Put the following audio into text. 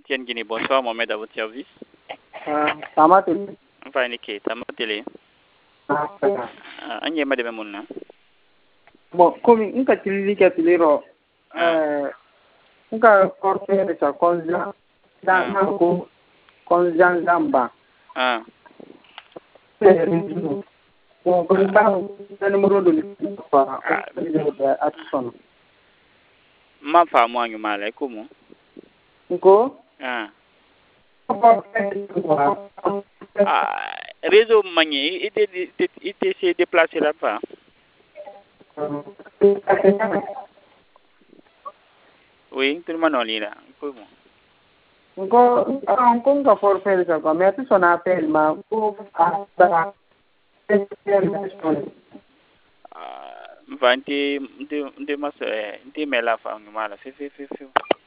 Etienne Guinée, bonsoir, Mohamed à votre service. Ça m'a tenu. Enfin, Niké, ça m'a télé. Anye madame Mouna. Bon, comme une catégorie un cas porté de sa conscience dans un conscience d'amba. Bon, comme ça, le numéro de l'Atson. Ma femme, moi, you mal, comment? Go? Réseau manié, il s'est déplacé là-bas. Oui, tout le monde en lit là. Go, on compte pour faire ça, mais tout son appel, ma pour Vanti de ma soeur, de mes la femme, mal, fait.